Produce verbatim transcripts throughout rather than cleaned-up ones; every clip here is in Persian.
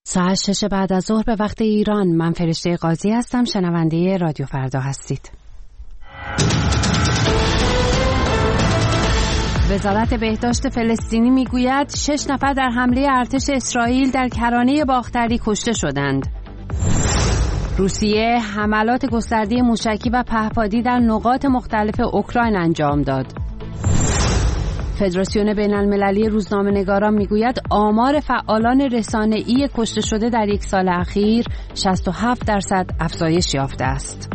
ساعت شش بعد از ظهر به وقت ایران. من فرشته قاضی هستم. شنونده رادیو فردا هستید. وزارت بهداشت فلسطینی میگوید شش نفر در حمله ارتش اسرائیل در کرانه باختری کشته شدند. روسیه حملات گسترده موشکی و پهپادی در نقاط مختلف اوکراین انجام داد. فدراسیون بین المللی روزنامه‌نگاران میگوید آمار فعالان رسانه‌ای کشته شده در یک سال اخیر شصت و هفت درصد افزایش یافته است.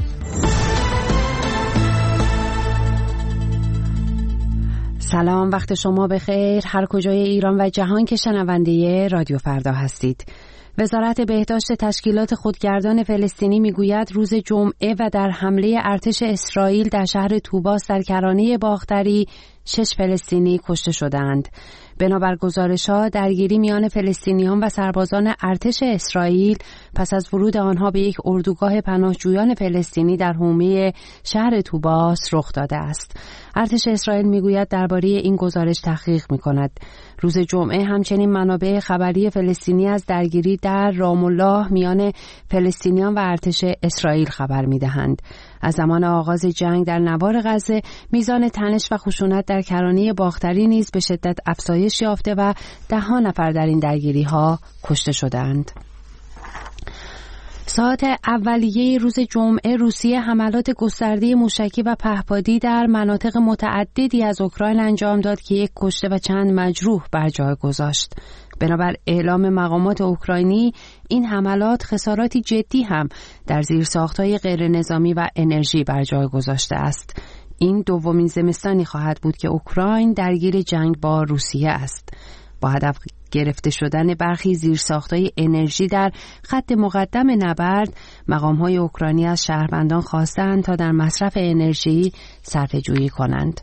سلام، وقت شما بخیر هر کجای ایران و جهان که شنونده رادیو فردا هستید. وزارت بهداشت تشکیلات خودگردان فلسطینی میگوید روز جمعه و در حمله ارتش اسرائیل در شهر طوباس در کرانه باختری شش فلسطینی کشته شدند. بنابر گزارش‌ها درگیری میان فلسطینیان و سربازان ارتش اسرائیل پس از ورود آنها به یک اردوگاه پناهجویان فلسطینی در حومه شهر طوباس رخ داده است. ارتش اسرائیل میگوید درباره این گزارش تحقیق میکند. روز جمعه همچنین منابع خبری فلسطینی از درگیری در رام الله میان فلسطینیان و ارتش اسرائیل خبر میدهند. از زمان آغاز جنگ در نوار غزه میزان تنش و خشونت در کرانه باختری نیز به شدت افزایش یافته و ده ها نفر در این درگیری‌ها کشته شدند. ساعت اولیه روز جمعه روسیه حملات گسترده موشکی و پهپادی در مناطق متعددی از اوکراین انجام داد که یک کشته و چند مجروح بر جای گذاشت. بنابر اعلام مقامات اوکراینی این حملات خساراتی جدی هم در زیرساخت‌های غیر نظامی و انرژی بر جای گذاشته است. این دومین زمستانی خواهد بود که اوکراین درگیر جنگ با روسیه است. با هدف گرفته شدن برخی زیرساخت‌های انرژی در خط مقدم نبرد، مقام‌های اوکراینی از شهروندان خواستند تا در مصرف انرژی صرفه‌جویی کنند.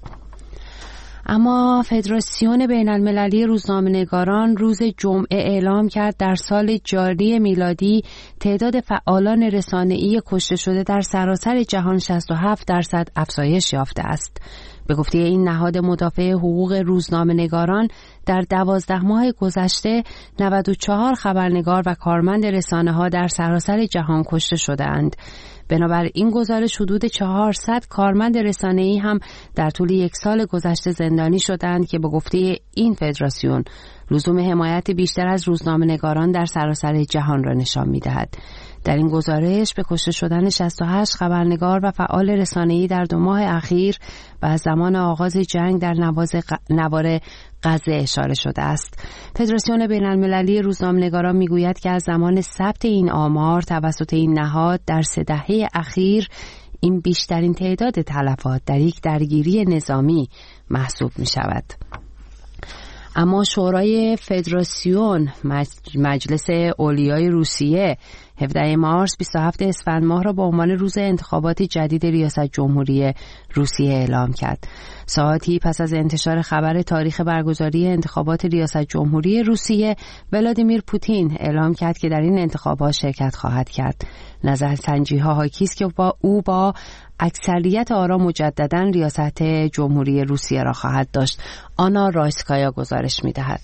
اما فدراسیون بین المللی روزنامه‌نگاران روز جمعه اعلام کرد در سال جاری میلادی تعداد فعالان رسانه‌ای کشته شده در سراسر جهان شصت و هفت درصد افزایش یافته است. به گفته این نهاد مدافع حقوق روزنامه‌نگاران در دوازده ماه گذشته نود و چهار خبرنگار و کارمند رسانه‌ها در سراسر جهان کشته شده‌اند. بنابر این گزارش حدود چهارصد کارمند رسانه‌ای هم در طول یک سال گذشته زندانی شدند که به گفته این فدراسیون لزوم حمایت بیشتر از روزنامه‌نگاران در سراسر جهان را نشان می‌دهد. در این گزارش به کشته شدن شصت و هشت خبرنگار و فعال رسانه‌ای در دو ماه اخیر و از زمان آغاز جنگ در نوار غزه اشاره شده است. فدراسیون بین المللی روزنامه‌نگاران میگوید که از زمان ثبت این آمار توسط این نهاد در سه دهه اخیر این بیشترین تعداد تلفات در یک درگیری نظامی محسوب می شود. اما شورای فدراسیون مجلس اولیای روسیه هفدهم مارس بیست و هفتم اسفند ماه را به عنوان روز انتخابات جدید ریاست جمهوری روسیه اعلام کرد. ساعتی پس از انتشار خبر تاریخ برگزاری انتخابات ریاست جمهوری روسیه، ولادیمیر پوتین اعلام کرد که در این انتخابات شرکت خواهد کرد. نظرسنجی‌ها حاکی است که با او با اکثریت آرا مجدداً ریاست جمهوری روسیه را خواهد داشت. آنا رایسکایا گزارش می‌دهد.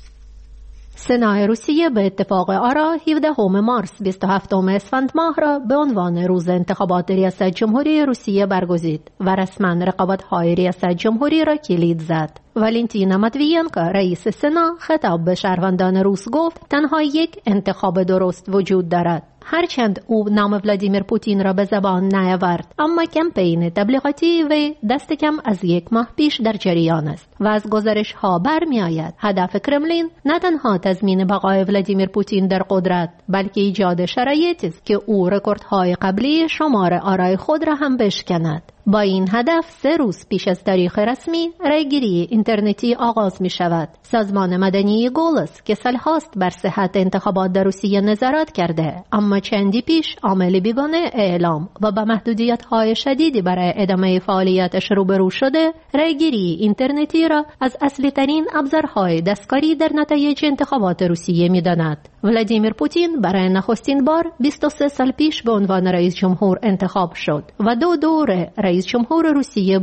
سنای روسیه به اتفاق آرا هفدهم مارس بیست و هفتم اسفند ماه را به عنوان روز انتخابات ریاست جمهوری روسیه برگزید و رسما رقابت‌های ریاست جمهوری را کلید زد. والنتینا ماتویینکو رئیس سنا خطاب به شهروندان روس گفت تنها یک انتخاب درست وجود دارد. هرچند او نام ولادیمیر پوتین را به زبان نیاورد، اما کمپین تبلیغاتی وی دست کم از یک ماه پیش در جریان است و از گزارش ها برمی آید هدف کرملین نه تنها تضمین بقای ولادیمیر پوتین در قدرت، بلکه ایجاد شرایطی است که او رکوردهای قبلی شمار آرای خود را هم بشکند. با این هدف سه روز پیش از تاریخ رسمی رایگیری اینترنتی آغاز می شود. سازمان مدنی گولس که سالهاست بر صحت انتخابات در روسیه نظارت کرده، اما چندی پیش عامل بیگانه اعلام و با محدودیت‌های شدیدی برای ادامه فعالیتش روبرو شده، رایگیری اینترنتی را از اصلی ترین ابزارهای دستکاری در نتایج انتخابات روسیه می داند. ولادیمیر پوتین برای نخستین بار بیست و سه سال پیش به عنوان رئیس جمهور انتخاب شد و دو دوره رئیس جمهور روسیه بود.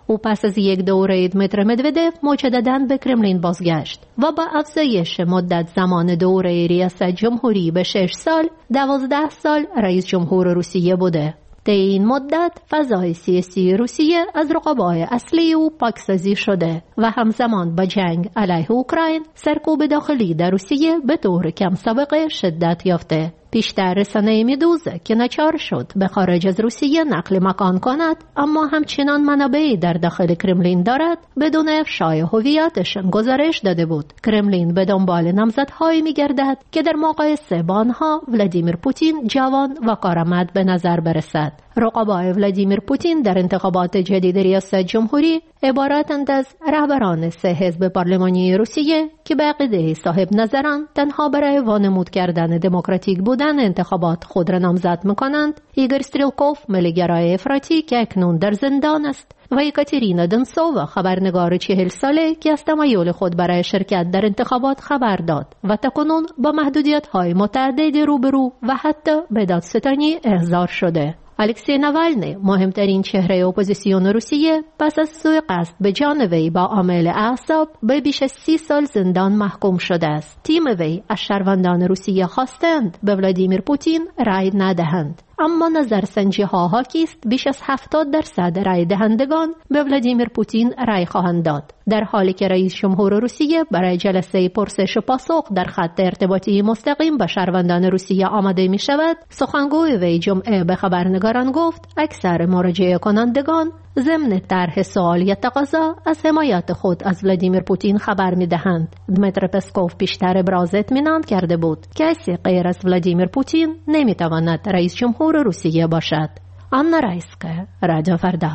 او پس از یک دوره دمیتر مدودف مجدداً به کرملین بازگشت و با افزایش مدت زمان دوره ریاست جمهوری به شش سال، دوازده سال رئیس جمهور روسیه بوده. در این مدت فضای سیاسی روسیه از رقبای اصلی او پاکسازی شده و همزمان با جنگ علیه اوکراین سرکوب داخلی در روسیه به طور کم سابقه شدت یافته. پیشتر رسانه میدوزه که ناچار شد به خارج از روسیه نقل مکان کند، اما همچنان منابعی در داخل کرملین دارد بدون افشای هویتشان گزارش داده بود. کرملین به دنبال نامزدهایی میگردد که در مقایسه با آنها ولادیمیر پوتین جوان و کارآمد به نظر برسد. رقبای ولادیمیر پوتین در انتخابات جدید ریاست جمهوری عبارتند از رهبران سه حزب پارلمانی روسیه که به عقیده صاحب نظران تنها برای وانمود کردن دموکراتیک بودن انتخابات خود را نامزد می‌کنند: ایگور استریلکوف، ملیگرای افراطی که اکنون در زندان است، و یکاترینا دنسووا، خبرنگار چهل ساله که از تمایل خود برای شرکت در انتخابات خبر داد و تاکنون با محدودیت‌های متعددی روبرو و حتی به دادستانی احضار شده. الکسی ناوالنی، مهمترین چهره اپوزیسیون روسیه، پس از سوءقصد به جان وی با عامل اعصاب به بیش از سی سال زندان محکوم شده است. تیم وی از شهروندان روسیه خواستند به ولادیمیر پوتین رأی ندهند، اما نظرسنجی ها حاکی است بیش از هفتاد درصد رأی دهندگان به ولادیمیر پوتین رأی خواهند داد، در حالی که رئیس جمهور روسیه برای جلسه پرسش و پاسخ در خط ارتباطی مستقیم با شهروندان روسیه آماده می شود. سخنگوی وی جمعه به خبرنگاران گفت اکثر مراجعه کنندگان ضمن طرح سوال یا تقاضا از حمایت خود از ولادیمیر پوتین خبر می دهند. دمیتر پسکوف پیشتر ابراز اطمینان کرده بود کسی غیر از ولادیمیر پوتین نمی تواند رئیس جمهور روسیه باشد. آنا رایسکه، رادیو فردا.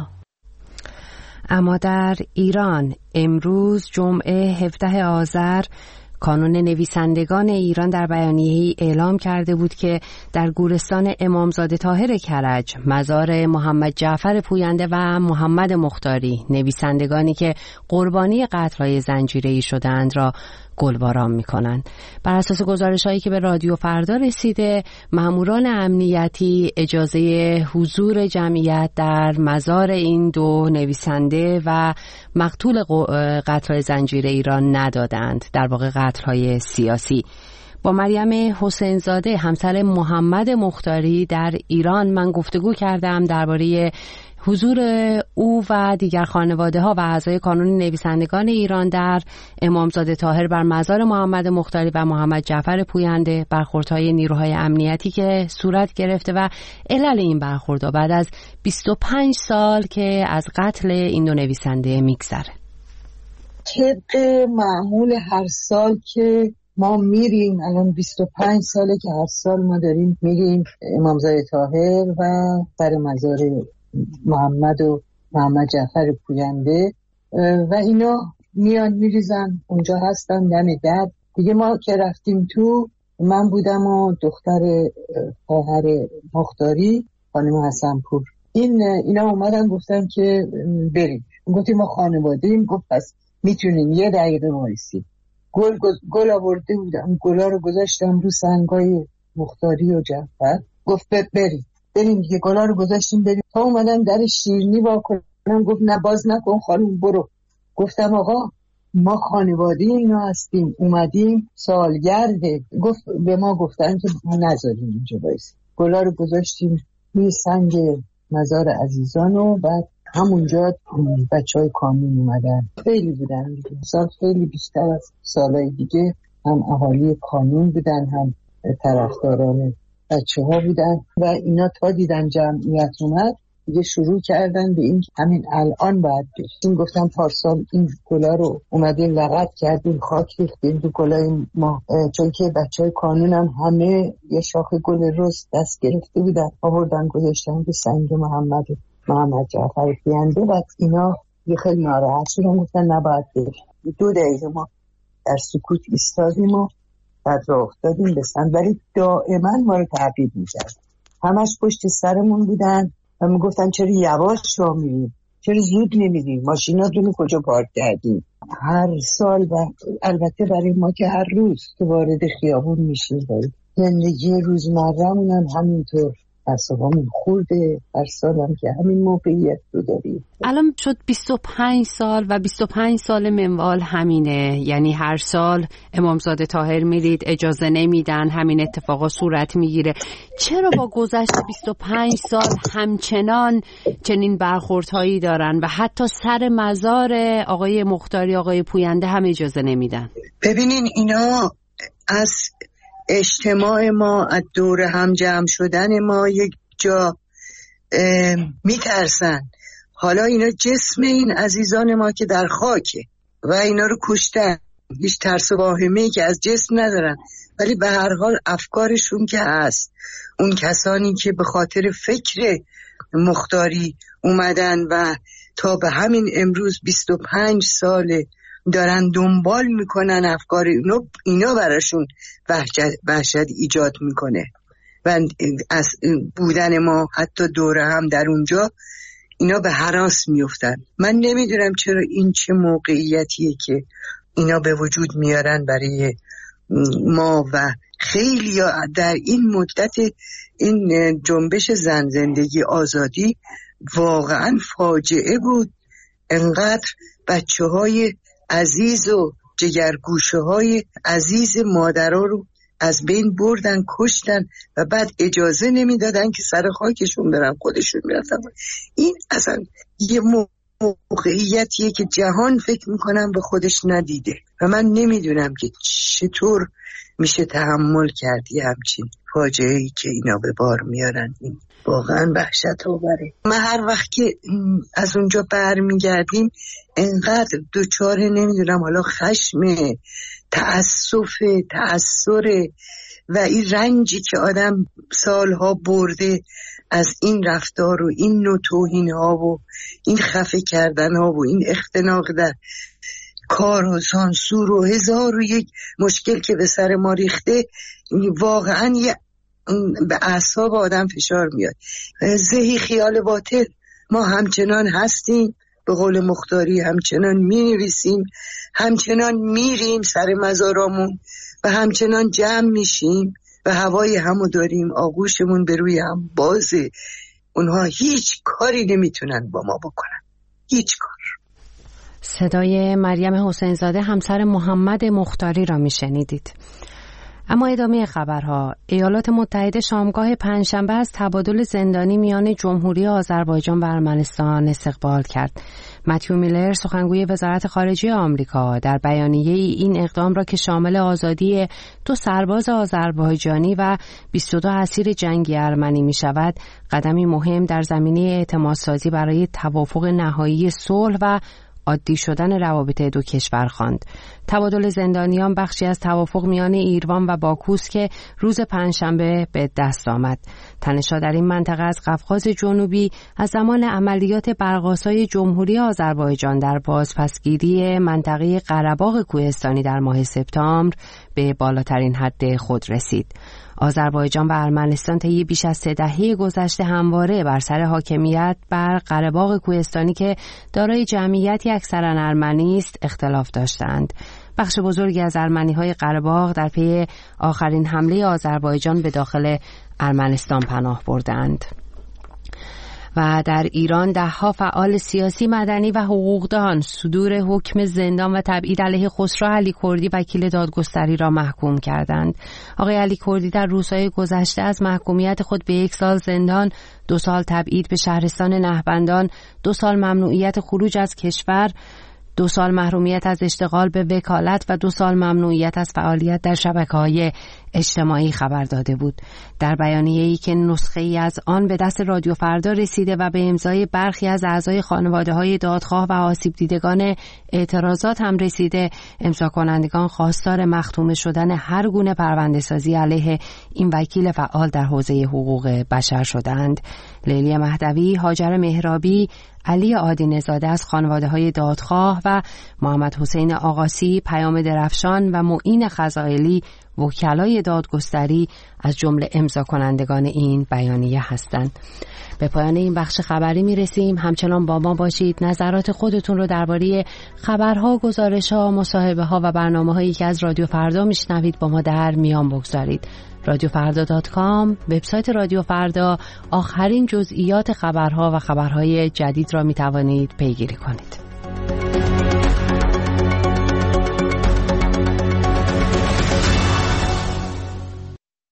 اما در ایران امروز جمعه هفدهم آذر کانون نویسندگان ایران در بیانیه‌ای اعلام کرده بود که در گورستان امامزاده طاهر کرج مزار محمد جعفر پوینده و محمد مختاری، نویسندگانی که قربانی قتل‌های زنجیره‌ای شدند، را گلباران می‌کنند. بر اساس گزارش‌هایی که به رادیو فردا رسیده، ماموران امنیتی اجازه حضور جمعیت در مزار این دو نویسنده و مقتول قتل‌های زنجیره‌ای را ندادند، در واقع قتل‌های سیاسی. با مریم حسین زاده، همسر محمد مختاری در ایران، من گفتگو کردم درباره حضور او و دیگر خانواده‌ها و اعضای کانون نویسندگان ایران در امامزاده طاهر بر مزار محمد مختاری و محمد جعفر پوینده، برخوردهای نیروهای امنیتی که صورت گرفته و علل این برخوردها بعد از بیست و پنج سال که از قتل این دو نویسنده میگذره. طبق معمول هر سال که ما میریم، الان بیست و پنج ساله که هر سال ما داریم میریم امامزاده طاهر و بر مزار محمد و محمد جعفر پوینده و اینا میان میریزن اونجا هستن دم در دیگه. ما که رفتیم تو، من بودم و دختر خواهر مختاری خانم حسنپور، این اینا اومدن گفتن که بریم. گفتیم ما خانواده ایم. گفت پس میتونیم یه دقیقه وایسید. گل گل آورده بودم، گلا رو گذاشتم رو سنگای مختاری و جعفر. گفت بریم بریم دیگه. گلا رو گذاشتیم بریم تا اومدن در شیرینی وا کنم. گفت نه باز نکن خانم، برو. گفتم آقا ما خانواده اینا هستیم، اومدیم سالگرده. گفت به ما گفتن که ما نذاریم اینجا بایستیم. گلا رو گذاشتیم روی سنگ مزار عزیزان و بعد همونجا بچهای کانون اومدن. خیلی بودن دیگه، سال خیلی بیشتر از سالهای دیگه. هم اهالی کانون بودن، هم طرفداران بچه ها بودن و اینا تا دیدن جمعیت اومد دیگه شروع کردن به این همین الان باید بریم. گفتم پارسال این گلا رو اومدیم لغت کردیم، خاک ریختیم دو گلای ما، چون که بچه های کانون هم همه یه شاخه گل رز دست گرفته بودن، آوردن گذاشتن به سنگ محمد محمد جعفر پوینده و اینا یه خیلی ناراحت شدن، گفتن نباید بریم. دو دقیقه ما در سکوت ایستادیم و بعد راه افتادیم به سمت، ولی دائما ما رو تعقیب می‌کردن. همش پشت سرمون بودن و میگفتن چرا یواش راه میریم، چرا زود نمیریم، ماشیناتون رو کجا پارک کردیم. هر سال و البته برای ما که هر روز که وارد خیابون میشیم، زندگی روزمره‌مون هم همینطور اعصابمون خورده. هر سالم که همین موقعیت رو داریم. الان شد بیست و پنج سال و بیست و پنج سال منوال همینه، یعنی هر سال امامزاده طاهر میرید اجازه نمیدن، همین اتفاقا صورت میگیره. چرا با گذشت بیست و پنج سال همچنان چنین برخوردهایی دارن و حتی سر مزار آقای مختاری، آقای پوینده هم اجازه نمیدن؟ ببینین اینا از اجتماع ما، از دور هم جمع شدن ما یک جا میترسن. حالا اینا جسم این عزیزان ما که در خاکه و اینا رو کشتن، هیچ ترس و واهمه‌ای که از جسم ندارن، ولی به هر حال افکارشون که هست. اون کسانی که به خاطر فکر مختاری اومدن و تا به همین امروز بیست و پنج ساله دارن دنبال میکنن افکار اینا، اینا براشون وحشت, وحشت ایجاد میکنه و از بودن ما حتی دوره هم در اونجا اینا به هراس میفتن. من نمیدونم چرا این چه موقعیتیه که اینا به وجود میارن برای ما و خیلی در این مدت این جنبش زن زندگی آزادی واقعا فاجعه بود. انقدر بچه های عزیز و جگرگوشه های عزیز مادرها رو از بین بردن، کشتن و بعد اجازه نمیدادن که سر خاکشون برن، خودشون میرفتن. این اصلا یه موقعیتیه که جهان فکر میکنم به خودش ندیده و من نمیدونم که چطور میشه تحمل کردی همچین فاجعه‌ای که اینا به بار میارن. این واقعا وحشت آوره. ما هر وقت که از اونجا برمیگردیم انقدر دوچاره نمیدونم حالا خشم، تأسف، تأثر و این رنجی که آدم سالها برده از این رفتار و این نوع توهین ها و این خفه کردن ها و این اختناق در کار و سانسور و هزار و یک مشکل که به سر ما ریخته، واقعا یه به اعصاب آدم فشار میاد. زهی خیال باطل، ما همچنان هستیم، به قول مختاری همچنان می نویسیم، همچنان میریم سر مزارامون و همچنان جمع میشیم و هوای همو داریم، آغوشمون به روی هم بازه. اونها هیچ کاری نمیتونن با ما بکنن، هیچ کار. صدای مریم حسین زاده همسر محمد مختاری را میشنیدید. اما ادامه خبرها. ایالات متحده شامگاه پنجشنبه از تبادل زندانی میان جمهوری آذربایجان و ارمنستان استقبال کرد. متیو میلر سخنگوی وزارت خارجه آمریکا در بیانیه این اقدام را که شامل آزادی دو سرباز آذربایجانی و بیست و دو اسیر جنگی ارمنی می شود، قدمی مهم در زمینه اعتمادسازی برای توافق نهایی صلح و عادی شدن روابط دو کشور خواند. تبادل زندانیان بخشی از توافق میان ایروان و باکوست که روز پنجشنبه به دست آمد. تنش‌ها در این منطقه از قفقاز جنوبی از زمان عملیات برق‌آسای جمهوری آذربایجان در بازپسگیری منطقه قره‌باغ کوهستانی در ماه سپتامبر به بالاترین حد خود رسید. آذربایجان و ارمنستان طی بیش از سه دهه گذشته همواره بر سر حاکمیت بر قره‌باغ کوهستانی که دارای جمعیتی اکثراً ارمنی است اختلاف داشتند. بخش بزرگی از ارمنی‌های قره‌باغ در پی آخرین حمله آذربایجان به داخل ارمنستان پناه بردند. و در ایران ده‌ها فعال سیاسی، مدنی و حقوقدان صدور حکم زندان و تبعید علیه خسرو علی کردی وکیل دادگستری را محکوم کردند. آقای علی کردی در روزهای گذشته از محکومیت خود به یک سال زندان، دو سال تبعید به شهرستان نهبندان، دو سال ممنوعیت خروج از کشور، دو سال محرومیت از اشتغال به وکالت و دو سال ممنوعیت از فعالیت در شبکه‌های اجتماعی خبر داده بود. در بیانیه‌ای که نسخه‌ای از آن به دست رادیو فردا رسیده و به امضای برخی از اعضای خانواده‌های دادخواه و آسیب دیدگان اعتراضات هم رسیده، امضا کنندگان خواستار مختوم شدن هر گونه پرونده‌سازی علیه این وکیل فعال در حوزه حقوق بشر شدند. لیلی مهدوی، هاجر مهرابی، علی عادی‌نژاده از خانواده‌های دادخواه و محمد حسین آقاسی، پیام درفشان و معین خزائلی، وکلای دادگستری از جمله امضا کنندگان این بیانیه هستند. به پایان این بخش خبری می رسیم. همچنان با ما باشید. نظرات خودتون رو درباره خبرها، گزارش‌ها، مصاحبه‌ها و برنامه‌هایی که از رادیو فردا میشنوید با ما در میان بگذارید. رادیو فردا دات کام، وبسایت رادیو فردا، آخرین جزئیات خبرها و خبرهای جدید را می توانید پیگیری کنید.